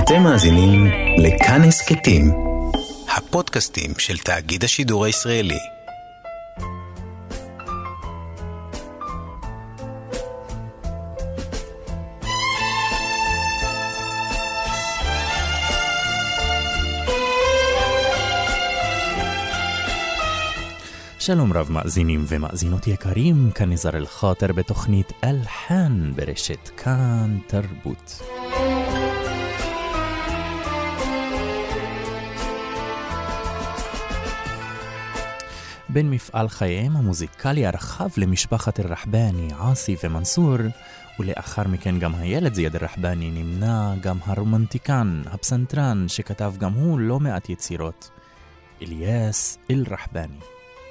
אתם מאזינים לכאן הסכתים, הפודקאסטים של תאגיד השידור הישראלי. שלום רב מאזינים ומאזינות יקרים, כאן נזר אל-חאטר בתוכנית אלחן ברשת כאן תרבות. בין מפעל חייהם המוזיקלי הרחב למשפחת אל-רחבני, עאסי ומנסור, ולאחר מכן גם הילד זיד אל-רחבני, נמנה גם הרומנטיקן, הפסנתרן, שכתב גם הוא לא מעט יצירות, איליאס אל-רחבני.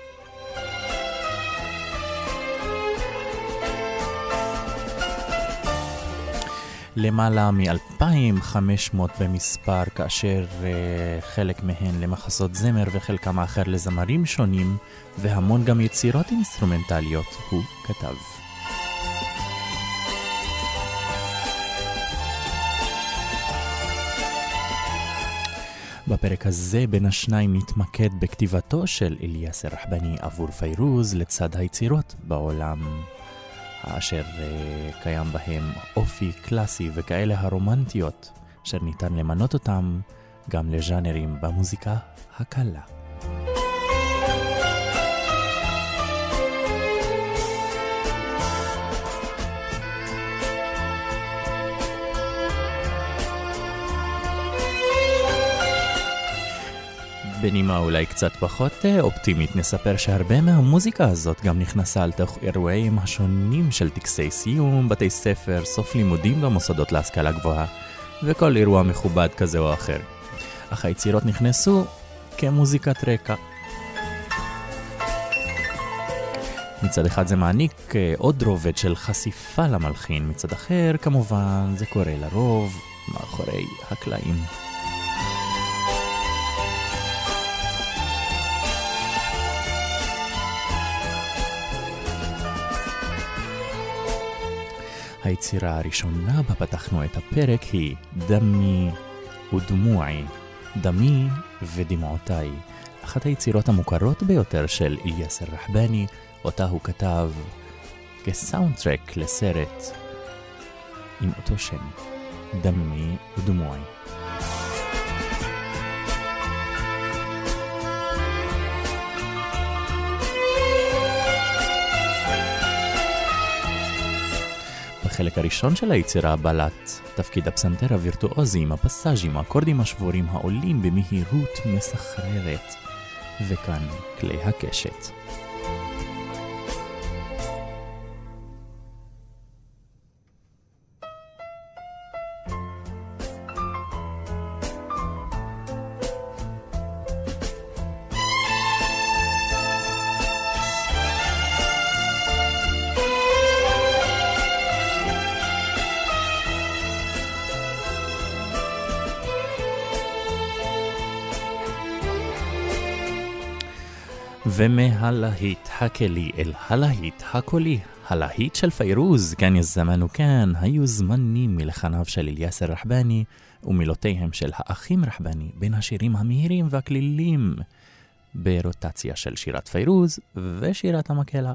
למעלה מ-2,500 במספר, כאשר חלק מהן למחזות זמר וחלקם האחר לזמרים שונים, והמון גם יצירות אינסטרומנטליות הוא כתב. בפרק הזה בין השניים נתמקד בכתיבתו של איליאס אל-רחבני עבור פיירוז לצד היצירות בעולם, אשר קיים בהם אופי קלאסי וכאלה הרומנטיות, אשר ניתן למנות אותם גם לז'אנרים במוזיקה הקלה. בנימה אולי קצת פחות אופטימית נספר שהרבה מהמוזיקה הזאת גם נכנסה על תוך אירועים השונים של טקסי סיום, בתי ספר, סוף לימודים במוסדות להשכלה גבוהה וכל אירוע מכובד כזה או אחר. אך היצירות נכנסו כמוזיקת רקע. מצד אחד זה מעניק עוד רובד של חשיפה למלחין, מצד אחר כמובן זה קורה לרוב מאחורי הקלעים. היצירה הראשונה בה פתחנו את הפרק היא דמי ודמועי, דמי ודמעותיי, אחת היצירות המוכרות ביותר של איליאס אל-רחבני, אותה הוא כתב כסאונדטרק לסרט עם אותו שם, דמי ודמועי. בחלק הראשון של היצירה בלט תפקיד הפסנתר הווירטואוזי עם הפסאז'ים, האקורדים השבורים העולים במהירות מסחררת, וכאן כלי הקשת. ומהלהיט הקלי אל הלהיט הקולי, הלהיט של פיירוז, כאן יזמן וכאן, היו זמנים מלחניו של איליאס אל-רחבני ומילותיהם של האחים רחבני, בין השירים המהירים והכלילים ברוטציה של שירת פיירוז ושירת המקהלה.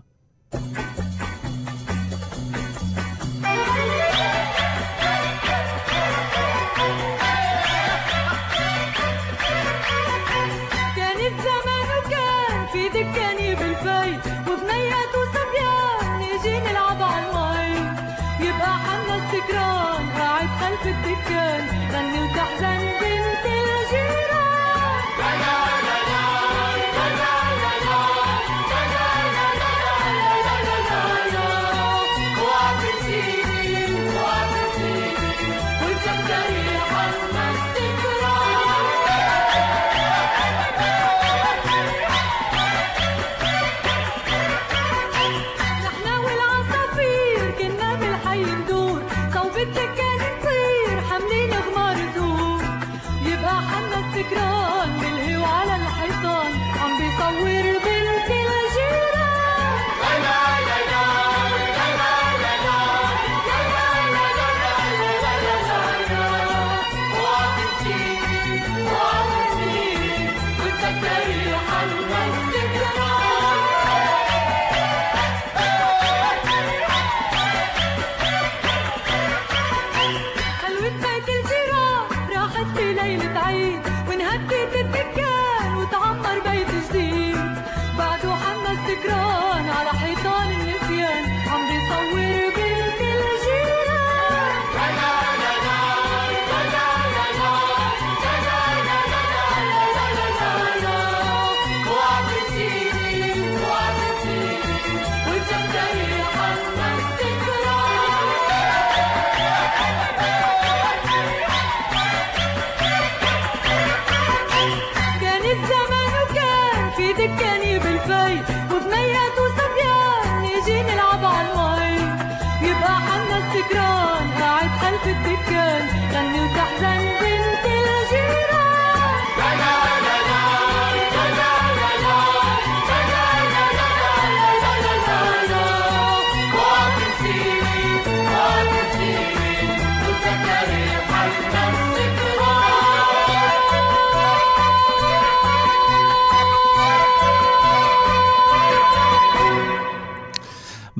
في الدكان غني وتحزن بنت الجيران لا لا لا لا لا لا لا نحن والعصافير كنا بالحي ندور صوب الدكان نطير حملين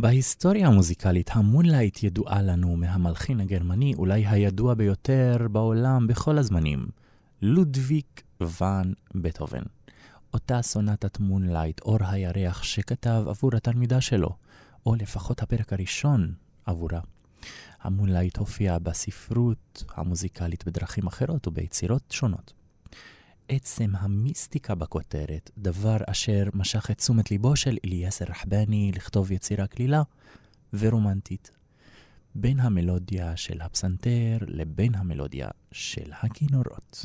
בהיסטוריה המוזיקלית, המונלייט ידועה לנו מהמלחין הגרמני, אולי הידוע ביותר בעולם בכל הזמנים, לודוויג ואן בטהובן. אותה סונטת מונלייט, אור הירח, שכתב עבור התלמידה שלו, או לפחות הפרק הראשון עבורה. המונלייט הופיע בספרות המוזיקלית בדרכים אחרות וביצירות שונות. עצם המיסטיקה בכותרת, דבר אשר משך את תשומת ליבו של אליאס רחבני לכתוב יצירה כלילה ורומנטית, בין המלודיה של הפסנתר לבין המלודיה של הכינורות.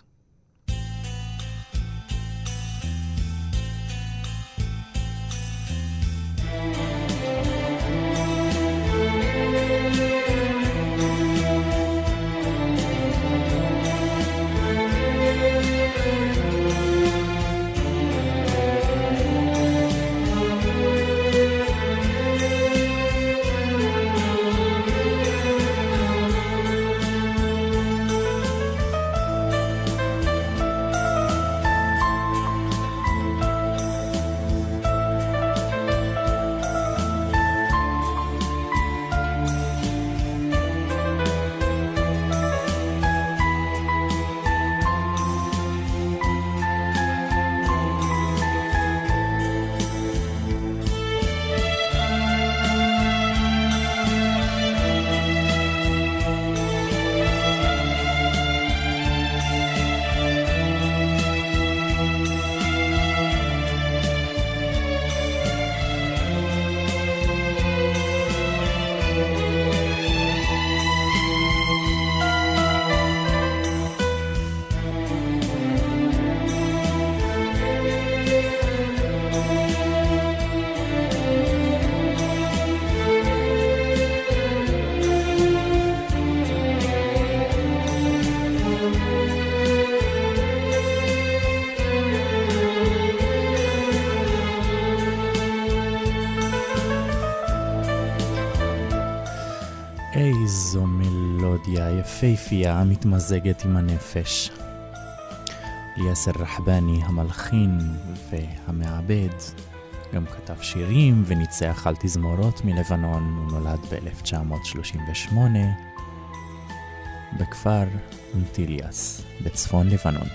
איזו מלודיה יפהפייה המתמזגת עם הנפש. אליאס רחבני, המלחין והמעבד, גם כתב שירים וניצח על תזמורות מלבנון. הוא נולד ב-1938 בכפר אנטיליאס בצפון לבנון.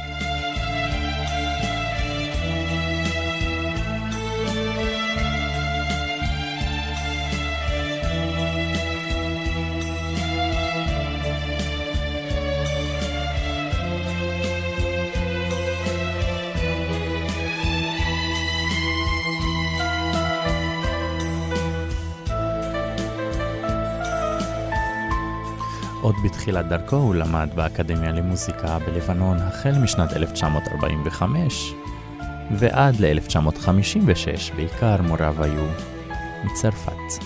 עוד בתחילת דרכו הוא למד באקדמיה למוזיקה בלבנון החל משנת 1945 ועד ל-1956, בעיקר מוריו היו מצרפת.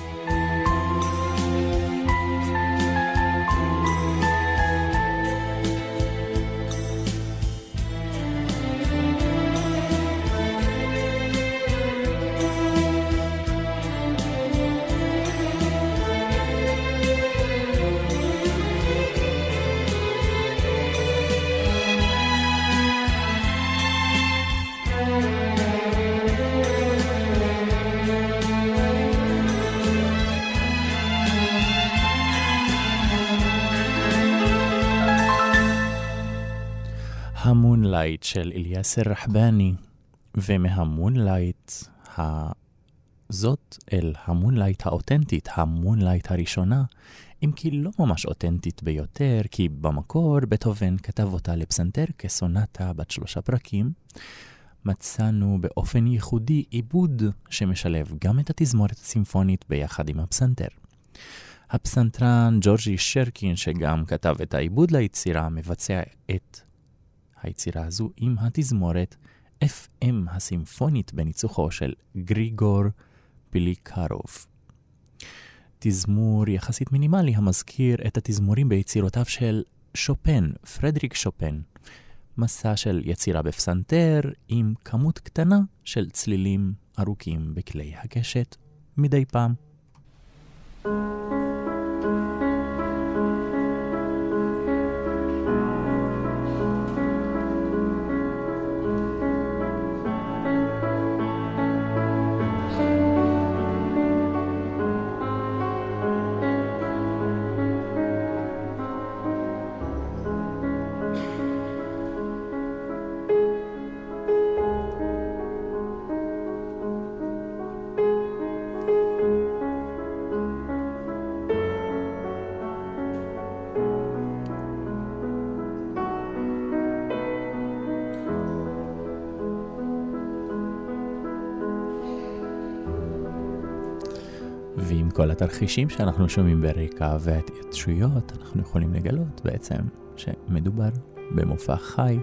המונלייט של אליאס רחבני, ומהמונלייט הזאת אל המונלייט האותנטית, המונלייט הראשונה, אם כי לא ממש אותנטית ביותר, כי במקור בטהובן כתב אותה לפסנתר כסונטה בת 3 פרקים. מצאנו באופן ייחודי עיבוד שמשלב גם את התזמורת הסימפונית ביחד עם הפסנתר. הפסנתרן ג'ורג'י שרקין, שגם כתב את העיבוד ליצירה, מבצע את היצירה הזו עם התזמורת FM הסימפונית בניצוחו של גריגור פיליקרוב. תזמור יחסית מינימלי המזכיר את התזמורים ביצירותיו של שופן, פרדריק שופן. מסע של יצירה בפסנתר עם כמות קטנה של צלילים ארוכים בכלי הקשת מדי פעם. כל התרחישים שאנחנו שומעים ברקע וההתייחסויות, אנחנו יכולים לגלות בעצם שמדובר במופע חי.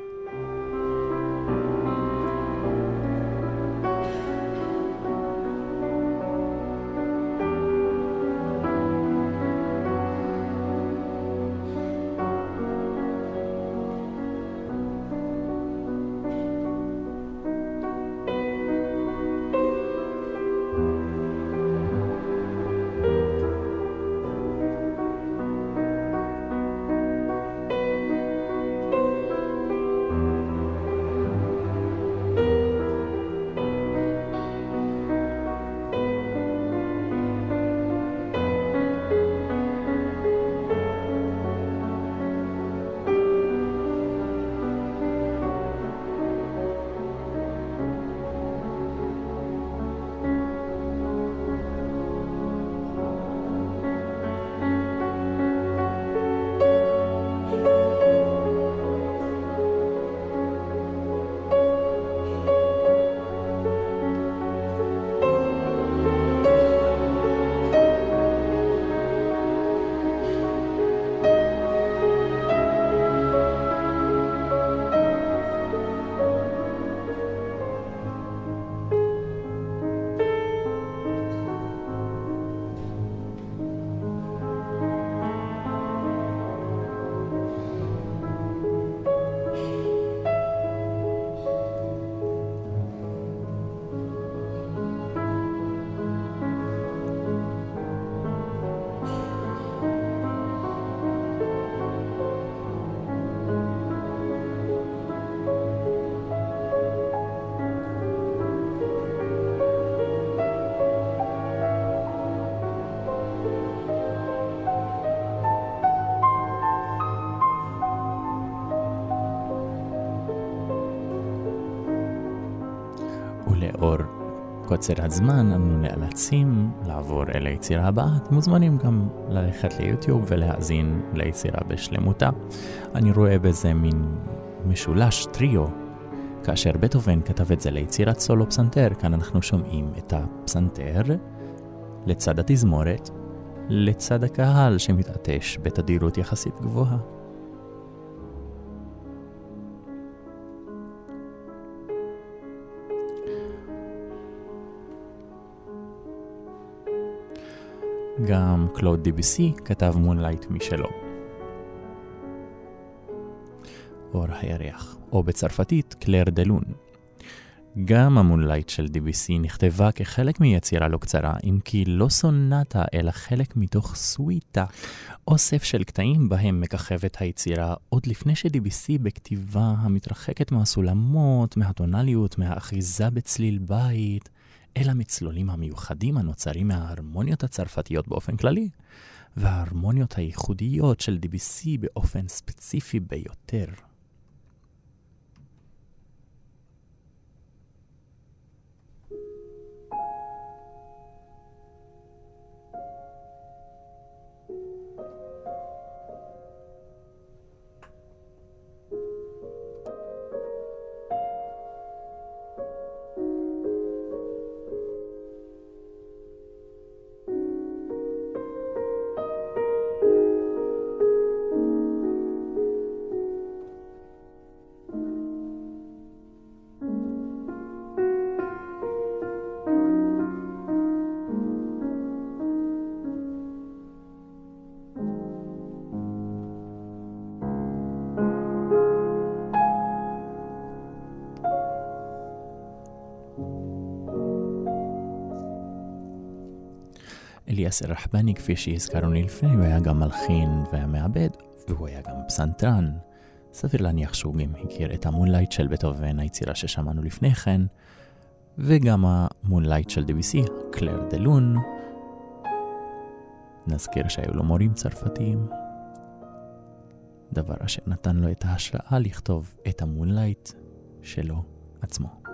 ולאור קוצר הזמן, אנו נאלצים לעבור אל היצירה הבאה. אתם מוזמנים גם ללכת ליוטיוב ולהאזין ליצירה בשלמותה. אני רואה בזה מין משולש טריו, כאשר בטהובן כתב את זה ליצירת סולו פסנתר. כאן אנחנו שומעים את הפסנתר לצד התזמורת, לצד הקהל שמתעטש בתדירות יחסית גבוהה. גם קלוד דיביסי כתב מונלייט משלו. אור הירח, או בצרפתית קלר דה לון. גם המונלייט של דיביסי נכתבה כחלק מיצירה לא קצרה, אם כי לא סונטה אלא חלק מתוך סוויטה, אוסף של קטעים בהם מככבת היצירה עוד לפני שדיביסי בכתיבה המתרחקת מהסולמות, מהטונליות, מהאחיזה בצליל בית, אל המצלולים המיוחדים הנוצרים מההרמוניות הצרפתיות באופן כללי, וההרמוניות הייחודיות של דיביסי באופן ספציפי ביותר. אליאס רחבני, כפי שהזכרנו לפני, הוא היה גם מלחין והמעבד, והוא היה גם פסנתרן. סביר להניח שהוא גם הכיר את המונלייט של בטהובן, היצירה ששמענו לפני כן, וגם המונלייט של דיביסי, קלר דה לון. נזכיר שהיו לו מורים צרפתיים, דבר אשר נתן לו את ההשראה לכתוב את המונלייט שלו עצמו.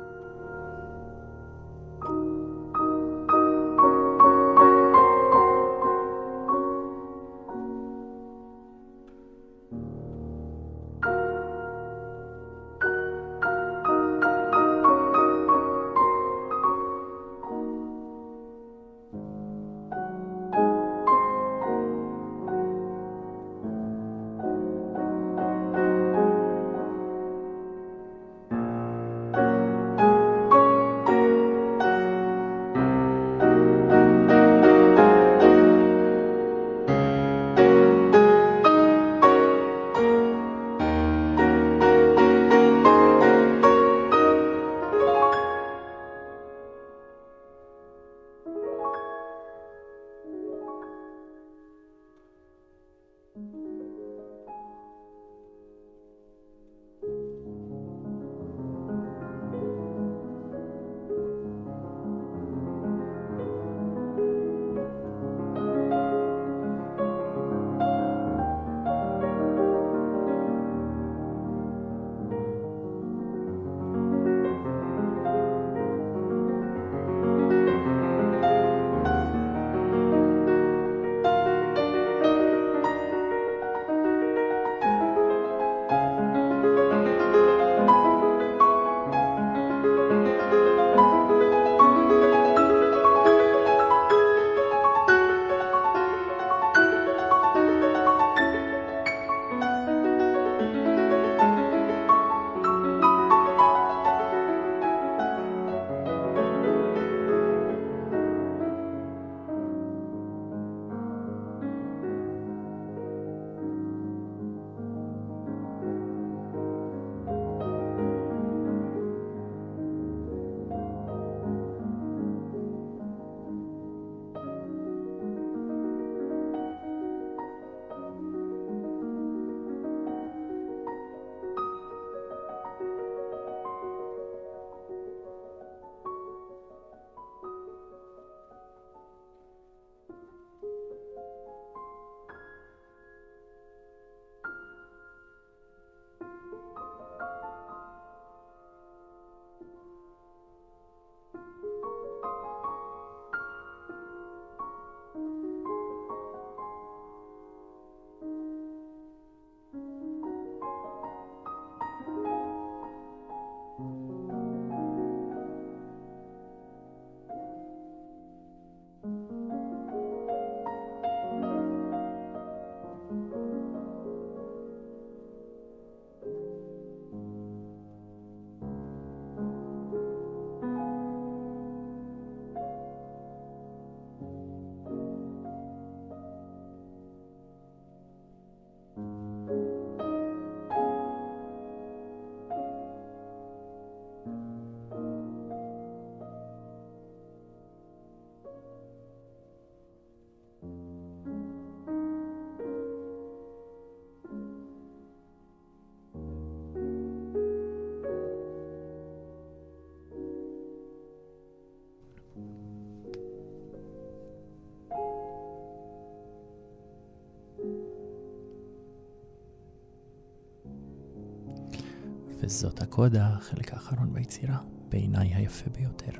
וזאת הקודה, החלק האחרון ביצירה, בעיניי היפה ביותר.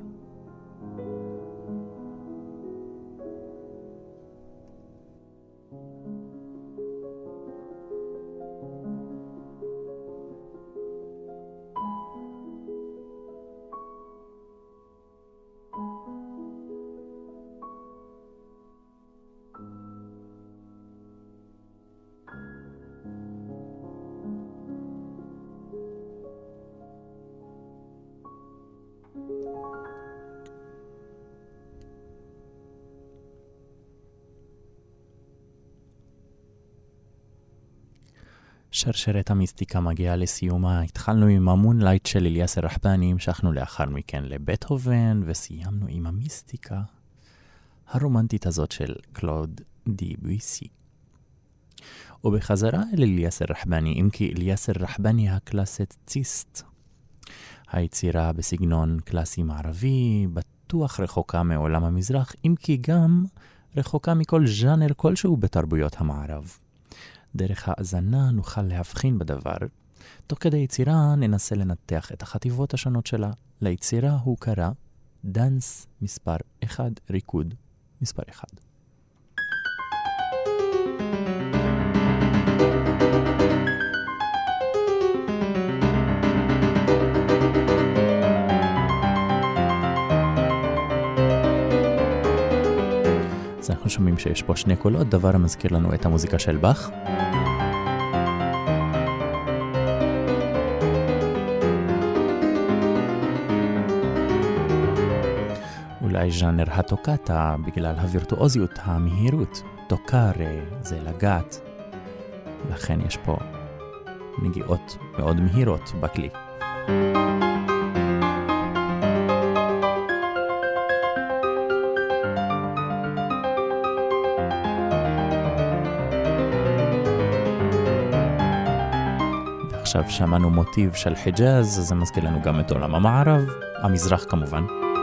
שרשרת המיסטיקה מגיעה לסיומה. התחלנו עם המונלייט של אליאס רחבני, המשכנו לאחר מכן לבטהובן, וסיימנו עם המיסטיקה הרומנטית הזאת של קלוד דיבוסי. ובחזרה אל אליאס רחבני, אם כי אליאס רחבני הקלאסיציסט. היצירה בסגנון קלאסי מערבי, בטוח רחוקה מעולם המזרח, אם כי גם רחוקה מכל ז'אנר כלשהו בתרבויות המערב. דרך האזנה נוכל להבחין בדבר. תוך כדי יצירה ננסה לנתח את החטיבות השונות שלה. ליצירה הוא קרא דנס מספר 1, ריקוד מספר 1. אז אנחנו שומעים שיש פה שני קולות, דבר המזכיר לנו את המוזיקה של באך. אולי ז'אנר הטוקטה בגלל הווירטואוזיות, המהירות. טוקארה זה לגעת. לכן יש פה נגיעות מאוד מהירות בכלי. עכשיו שמענו מוטיב של חיג'אז, זה מזכיר לנו גם את עולם המערב, המזרח כמובן.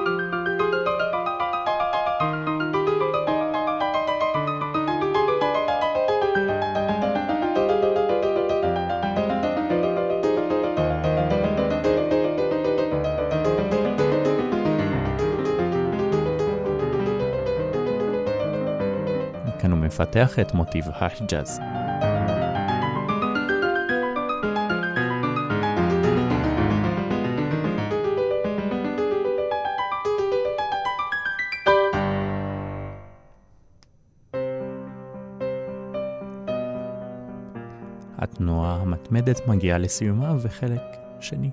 כאן הוא מפתח את מוטיב החיג'אז. התנועה המתמדת מגיעה לסיומה וחלק שני.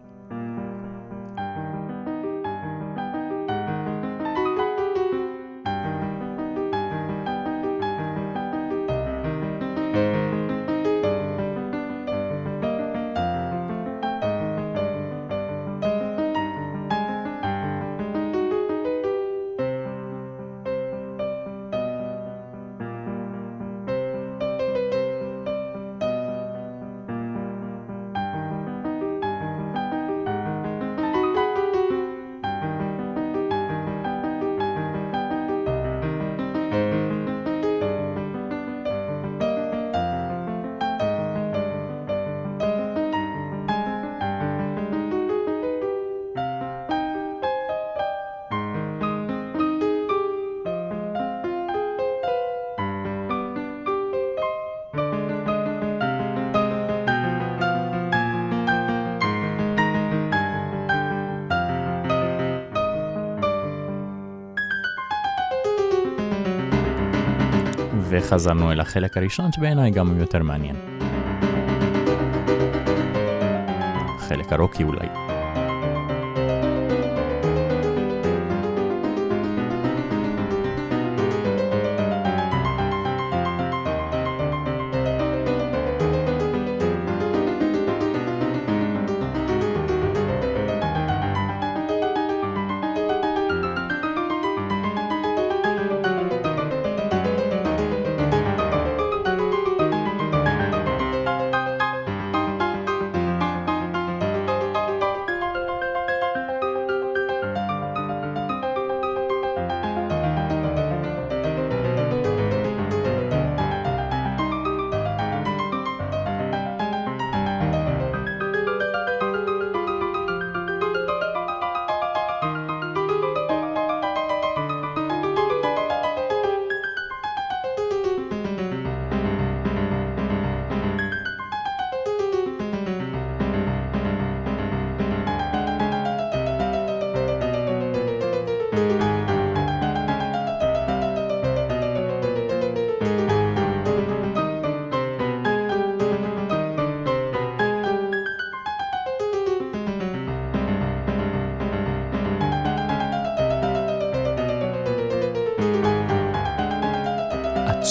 וחזרנו אל החלק הראשון שבעיניי גם הוא יותר מעניין. החלק הרוקי אולי.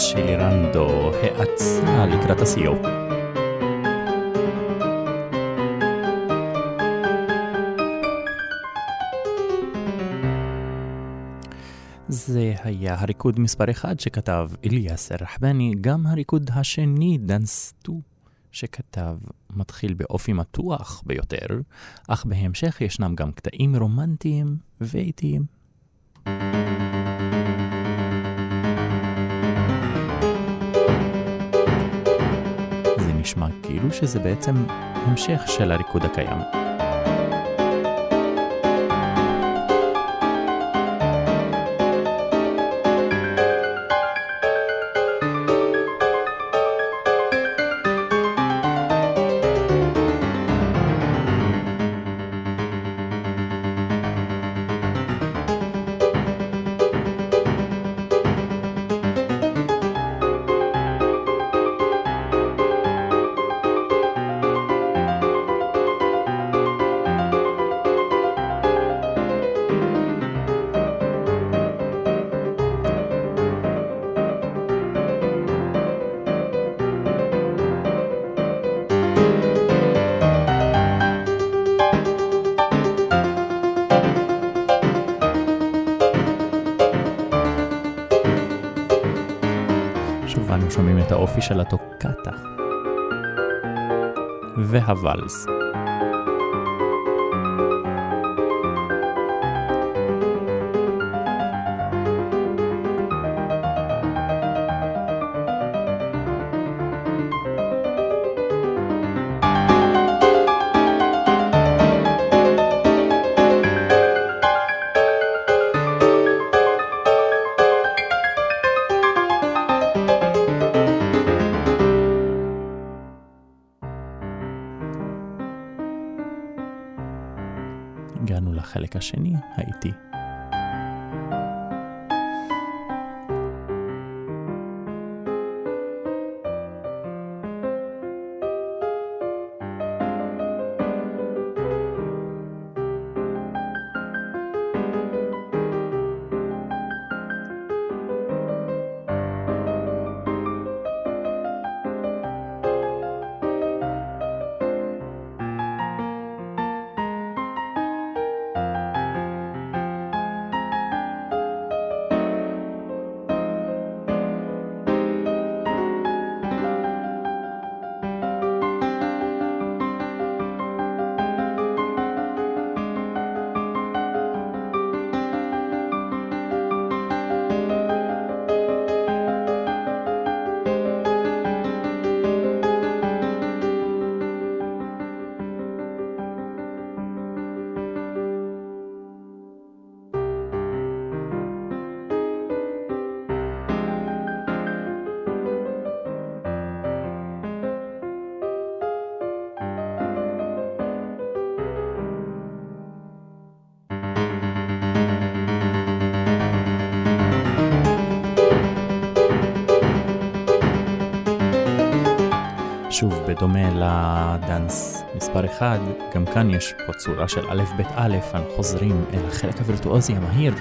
שלי רנדו, האצה לקראת הסיום. זה היה הריקוד מספר 1 שכתב אליאס רחבני, גם הריקוד השני, דנס 2, שכתב מתחיל באופי מתוח ביותר, אך בהמשך ישנם גם קטעים רומנטיים ואיטיים. זה נשמע כאילו שזה בעצם המשך של הריקוד הקיים. שוב אנו שומעים את האופי של הטוקטה והוואלס. הגענו לחלק השני, האיטי. שוב, בדומה לדנס מספר 1, גם כאן יש פה צורה של א' ב' א', אנחנו חוזרים אל החלק הווירטואוזי המהיר.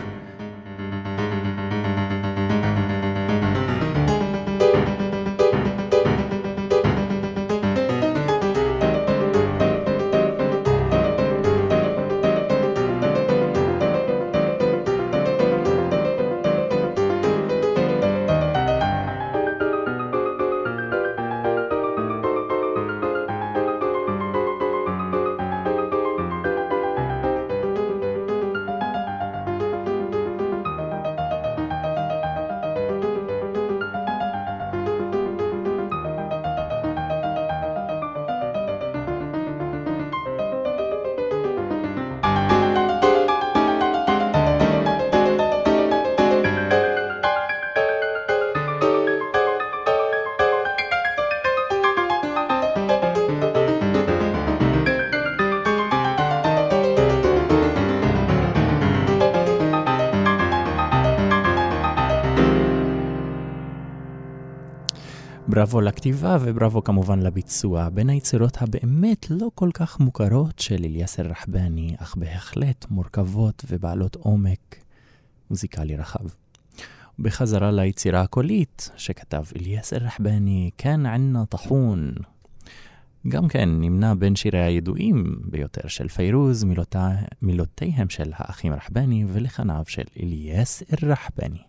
בראבו לכתיבה ובראבו כמובן לביצוע, בין היצירות הבאמת לא כל כך מוכרות של אליאס רחבני, אך בהחלט מורכבות ובעלות עומק מוזיקלי רחב. בחזרה ליצירה הקולית שכתב אליאס אל-רחבני, כאן ענה טחון. גם כן נמנה בין שירי הידועים ביותר של פיירוז, מילותיהם של האחים רחבני ולחניו של אליאס אל-רחבני.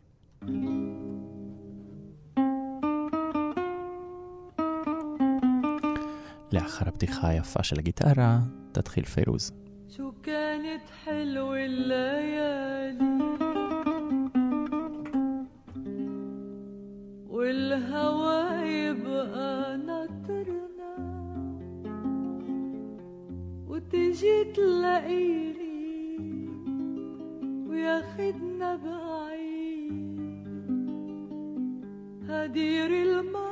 לאחר הפתיחה היפה של הגיטרה, תתחיל פיירוז. شو كانت حلوة الليالي والهوى يبقى ناطرنا وتجي تلاقيني وياخدنا بعيد هدير المي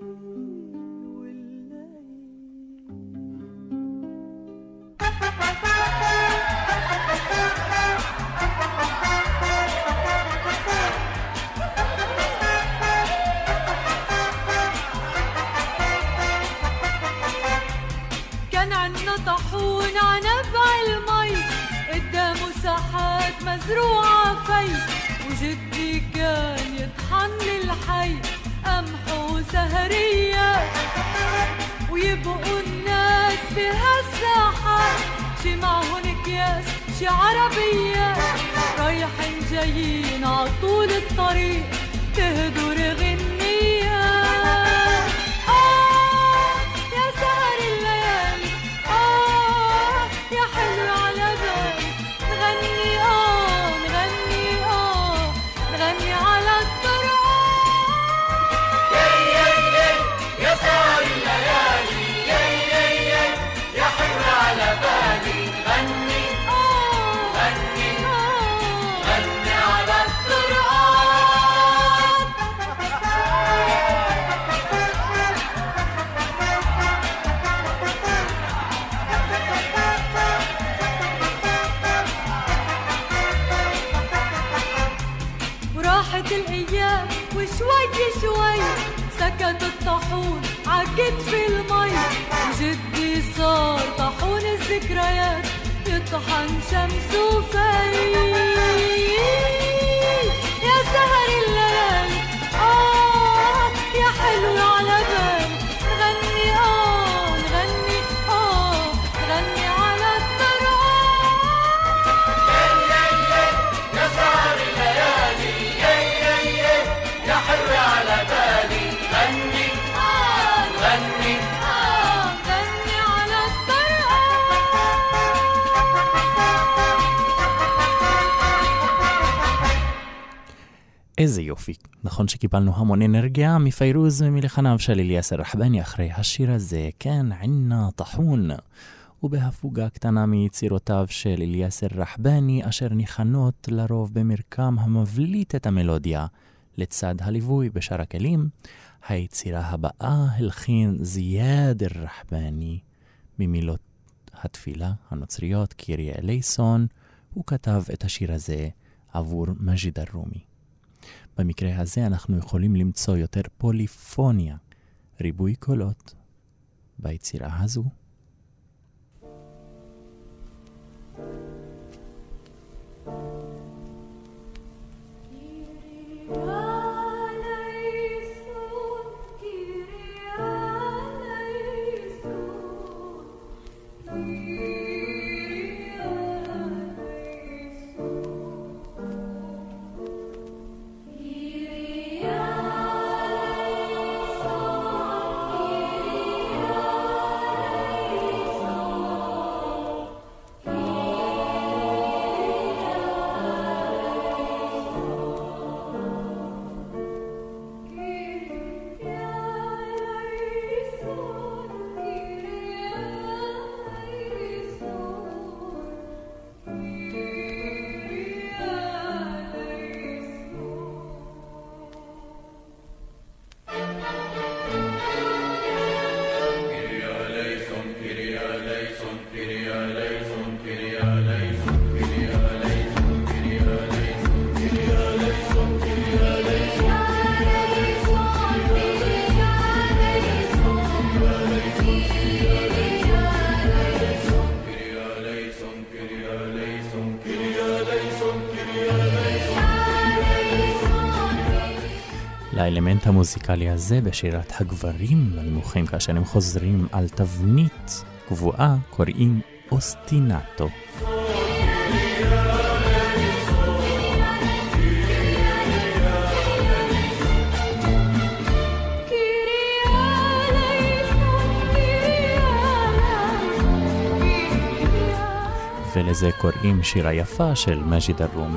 طحون عنبع المي قدامه ساحات مزروعة في وجدي كان يطحن للحي قمح وسهريات ويبقوا الناس بهالساحات شي معهن اكياس شي عربيات رايحين جايين عطول الطريق تهدر غنيات يا سهر الليالي يا حلو على بالي نغني نغني نغني على الطرقات يا سهر الليالي يا حلو على بالي نغني نغني نغني على الطرقات وراحت الأيام وشوي شوي سكت الطاحون عكت في المي وجدي صار طاحون الذكريات يطحن شمس وفي يا سهر الليالي يا حلو على بالي نغني نغني نغني على الطرقات يا سهر الليالي يا حلو على بالي غني غني غني على الطرقات. איזה יופי. נכון שקיבלנו המון אנרגיה מפיירוז ומלחניו של אליאס אל-רחבני אחרי השיר הזה, כן, ענה טחון. ובהפוגה קטנה מיצירותיו של אליאס אל-רחבני, אשר ניחנות לרוב במרקם המבליט את המלודיה לצד הליווי בשאר הכלים. היצירה הבאה הלחין זיאד אל-רחבני ממילות התפילה הנוצריות קיריה אלייסון. הוא כתב את השיר הזה עבור מג'יד אל-רומי. במקרה הזה אנחנו יכולים למצוא יותר פוליפוניה, ריבוי קולות, ביצירה הזו. يا לאלמנט המוזיקלי הזה בשירת הגברים הנמוכים כאשר הם חוזרים על תבנית קבועה קוראים אוסטינטו. ולזה קוראים שירה יפה של מג'יד אל-רומי.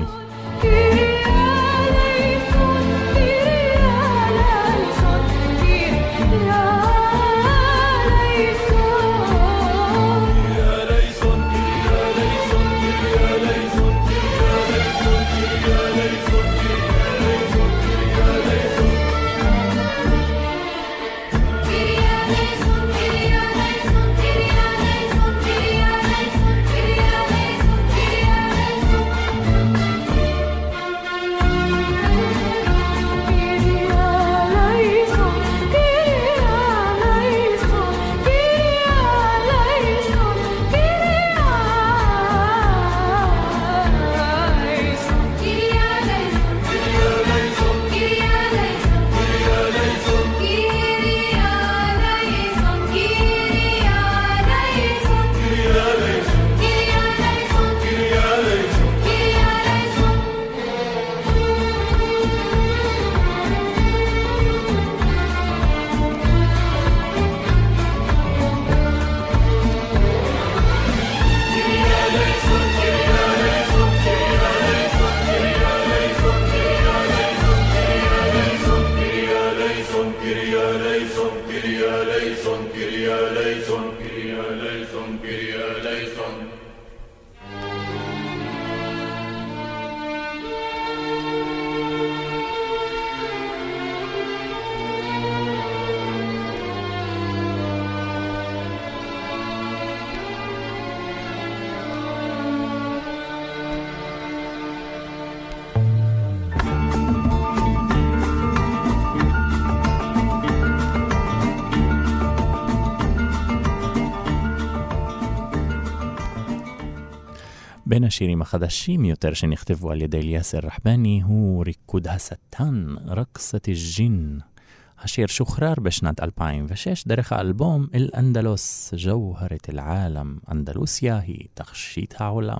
בין השירים החדשים יותר שנכתבו על ידי אליאסר רחבני הוא ריקוד השטן, רקסת הג'ין. השיר שוחרר בשנת 2006 דרך האלבום אל-אנדלוס, ג'והרת אל-עالم, אנדלוסיה היא תכשיט העולם.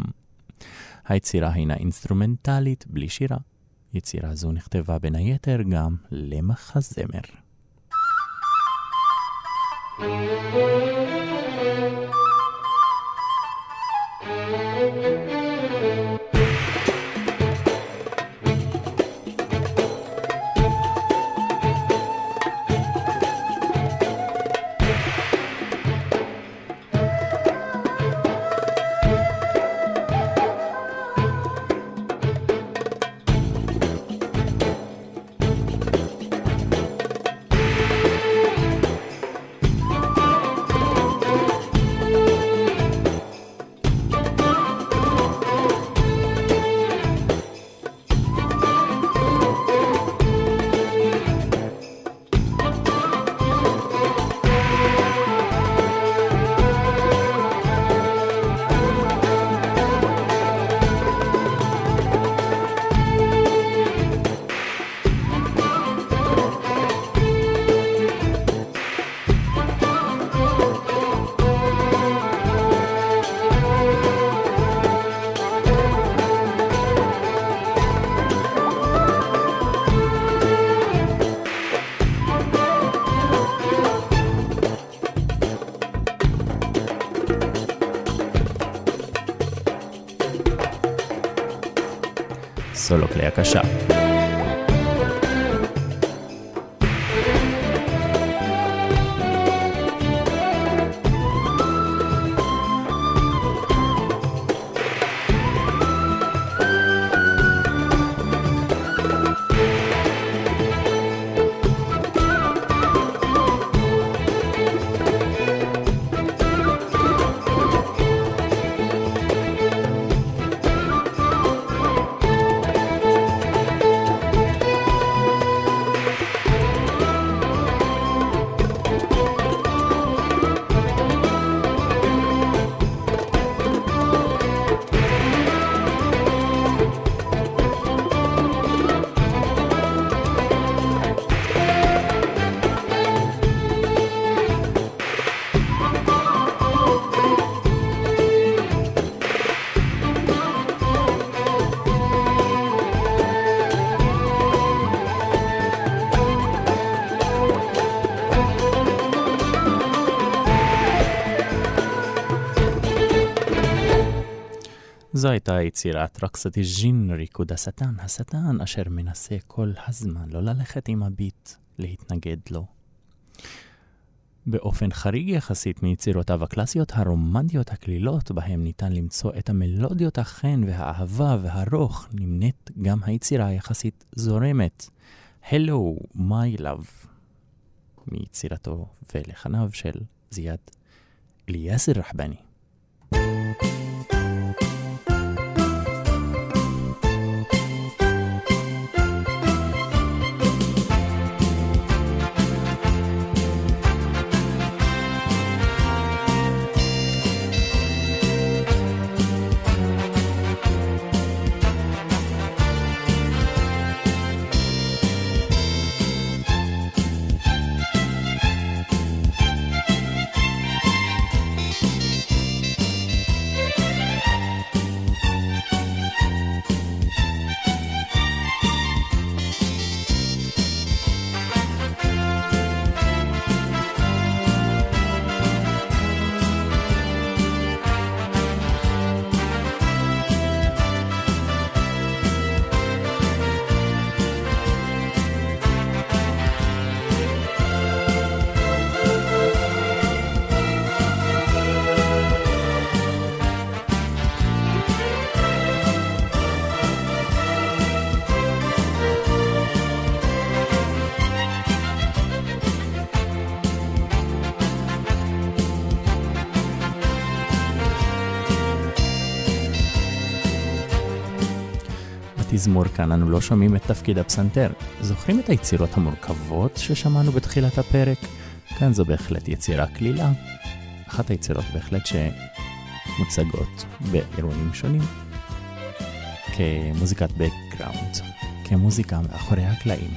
היצירה הינה אינסטרומנטלית בלי שירה. יצירה זו נכתבה בין היתר גם למחזמר. סולו כלי הקשה. זו הייתה יצירת רקסת ג'ין ריקוד השטן, השטן אשר מנסה כל הזמן לא ללכת עם הביט, להתנגד לו. באופן חריג יחסית מיצירותיו הקלאסיות הרומנטיות הכלילות, בהם ניתן למצוא את המלודיות החן והאהבה והרוך, נמנית גם היצירה היחסית זורמת. Hello, my love, מיצירתו ולחניו של זיאד אליאס אל-רחבני. בתזמור כאן אנו לא שומעים את תפקיד הפסנתר. זוכרים את היצירות המורכבות ששמענו בתחילת הפרק? כאן זו בהחלט יצירה כלילה. אחת היצירות בהחלט שמוצגות באירועים שונים כמוזיקת בקגראונד, כמוזיקה מאחורי הקלעים.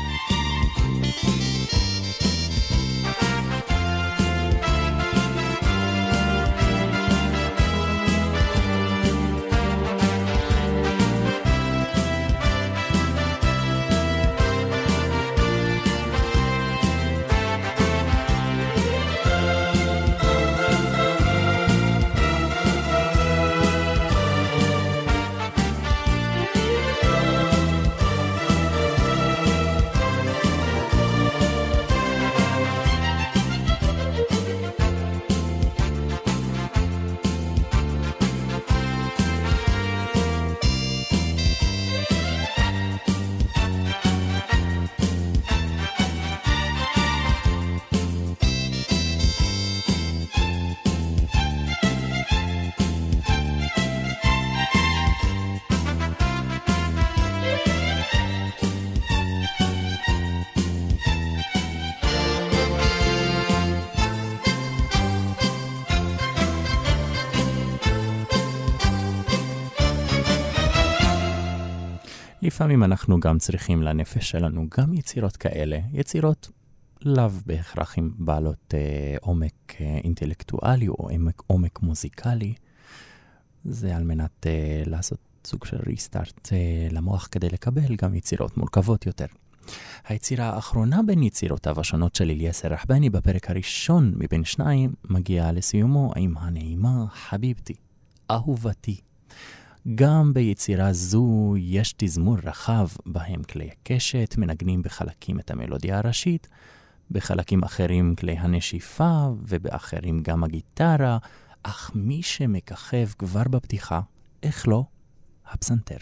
לפעמים אנחנו גם צריכים לנפש שלנו גם יצירות כאלה, יצירות לאו בהכרח עם בעלות עומק אינטלקטואלי או עומק מוזיקלי. זה על מנת לעשות סוג של ריסטארט למוח כדי לקבל גם יצירות מורכבות יותר. היצירה האחרונה בין יצירותיו השונות של אליאס אל-רחבני בפרק הראשון מבין שניים מגיעה לסיומו עם הנעימה חביבתי, אהובתי. גם ביצירה זו יש תזמור רחב בהם כלי הקשת מנגנים בחלקים את המלודיה הראשית, בחלקים אחרים כלי הנשיפה ובאחרים גם הגיטרה, אך מי שמככב כבר בפתיחה, איך לא? הפסנתר.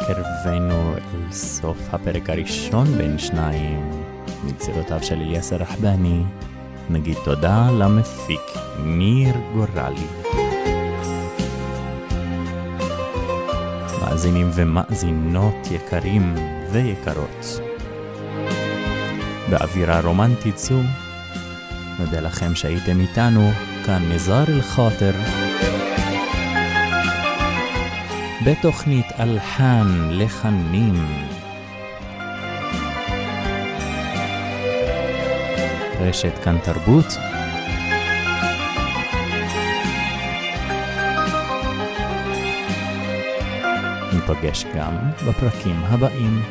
קרבנו אל סוף הפרק הראשון בין שניים מיצירותיו של אליאס הרחבני. נגיד תודה למפיק ניר גורלי. מאזינים ומאזינות יקרים ויקרות, באווירה רומנטית זו נודה לכם שהייתם איתנו. כאן נזר אל-חאטר בתוכנית אלחן לחנים, רשת כאן תרבות. ניפגש גם בפרקים הבאים.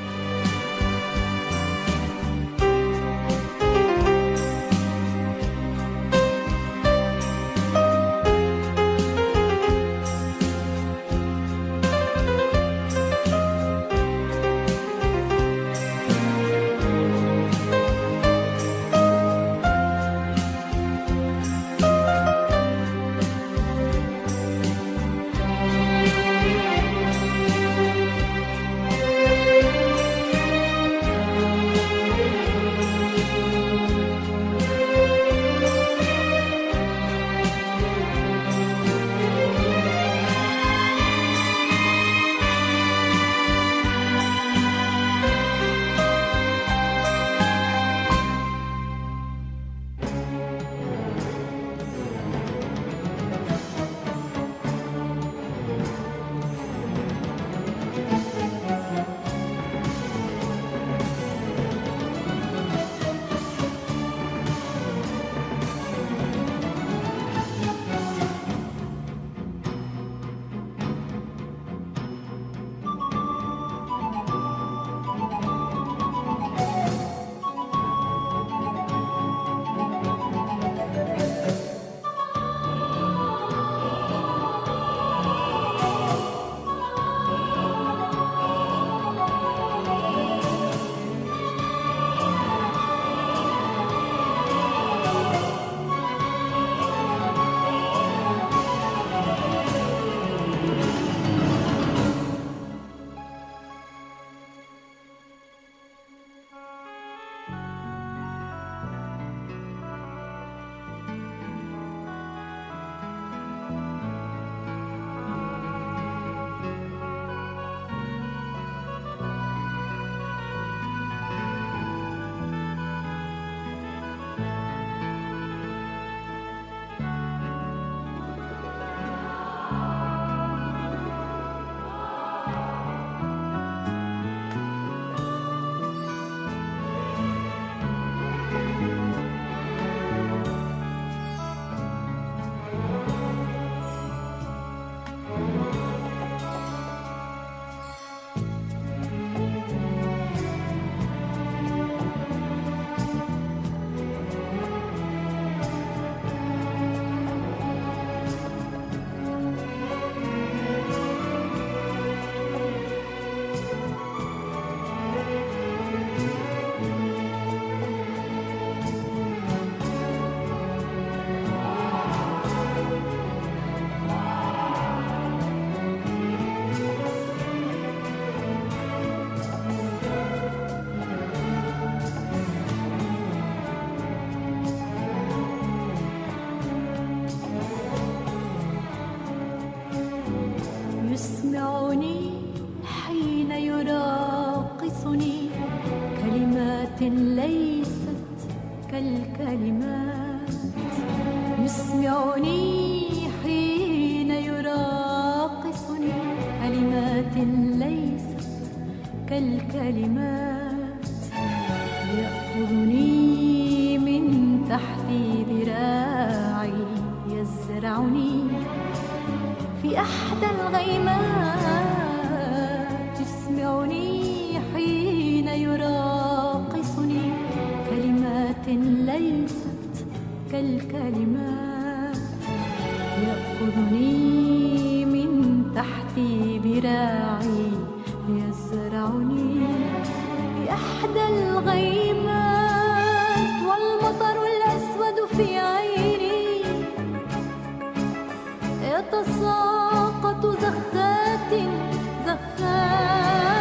يتساقط زخات زخات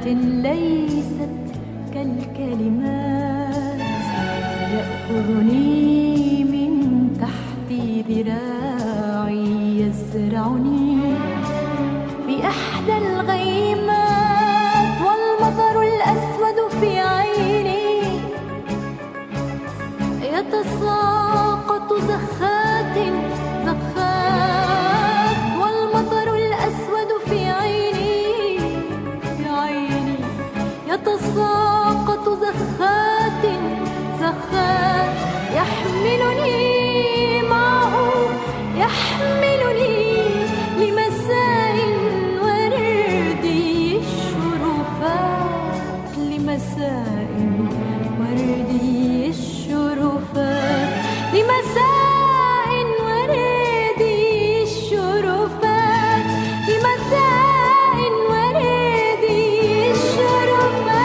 كلمات ليست كالكلمات، يأخذني من تحت ذراعي، يزرعني في إحدى الغيمات، والمطر الأسود في عيني يتساقط زخات زخات، والمطر الأسود في عيني يتساقط زخات زخات، يحملني معه، يحملني لمساء وردي الشرفات، لمساء وردي الشرفات، لمساء وردي الشرفات، لمساء وردي الشرفات.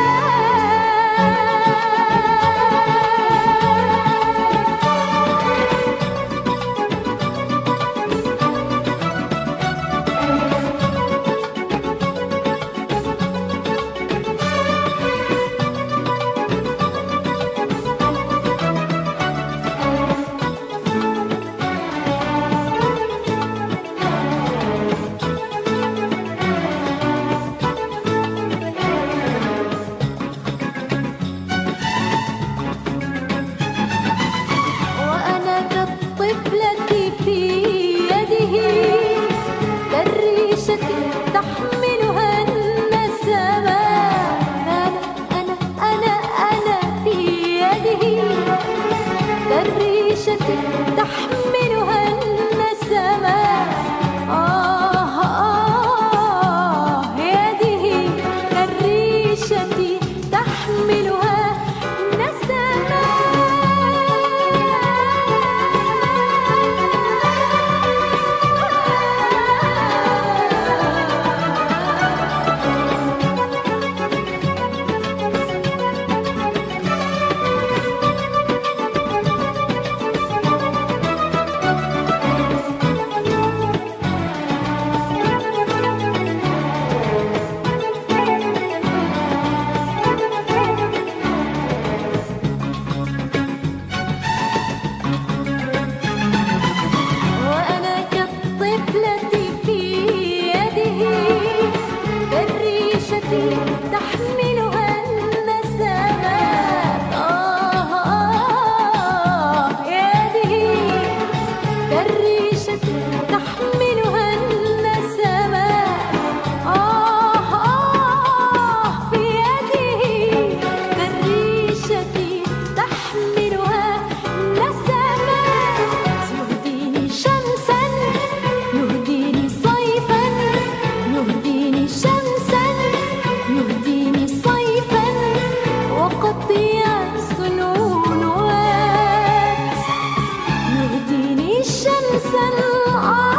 وأنا كالطفلة في يده كالريشة تحملها النسمات، أنا في يده كالريشة تحملها النسمات، يده كالريشة تحملها وأنا كالطفلة في يده كالريشة تحملها النسمات، يده كالريشة تحملها النسمات، في يده كالريشة تحملها النسمات، يهديني شمسا يهديني صيفا، يهديني شمسا يهديني صيفا، وقطيع السنونات، يهديني شمسا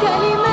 كلمات